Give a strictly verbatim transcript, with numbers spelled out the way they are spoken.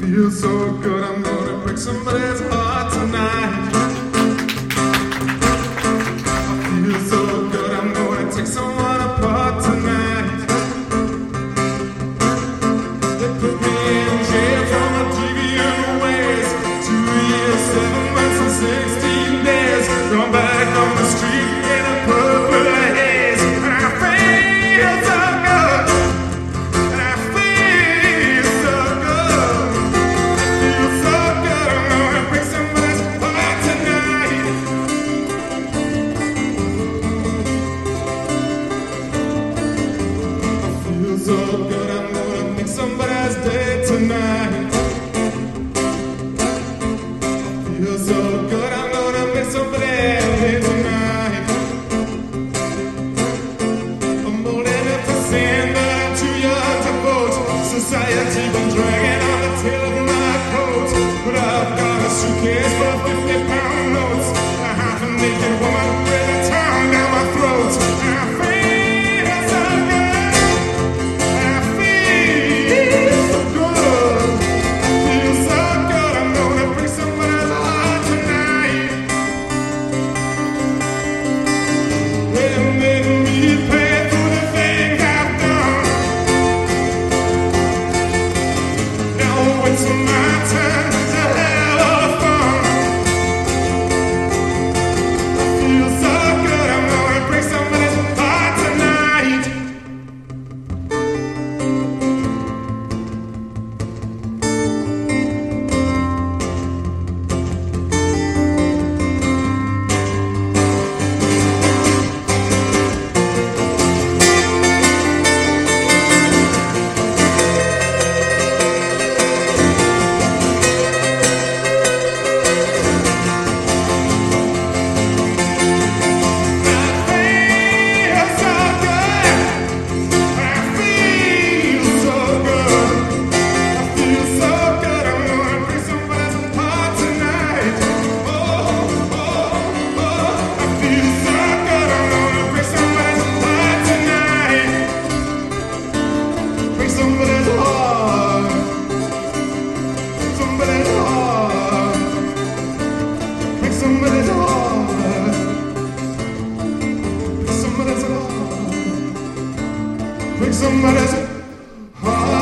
Feels so good, I'm gonna break somebody's heart tonight. I feel so good, I'm gonna take someone apart tonight. They put me in jail for my deviant ways. Two years, seven months and sixteen days. Gone back on the street in a purple haze. And I feel so good. And I feel so good. Feel so good, I'm gonna break somebody's heart tonight. I feel so good, I'm gonna make somebody's day tonight. Feel so good, I'm gonna make somebody's day tonight. I'm old enough to sin, but I'm too young to vote. Society been dragging on the tail of my coat. But I've got a suitcase for fifty pound notes. A half a naked woman with a tongue down my throat. And I feel so good. And I feel so good. Feel so good, I'm gonna break somebody's heart tonight. They made me pay for the things I've done. Now it's my turn to have fun. I feel so good, I'm gonna break somebody's heart tonight. Somebody's heart.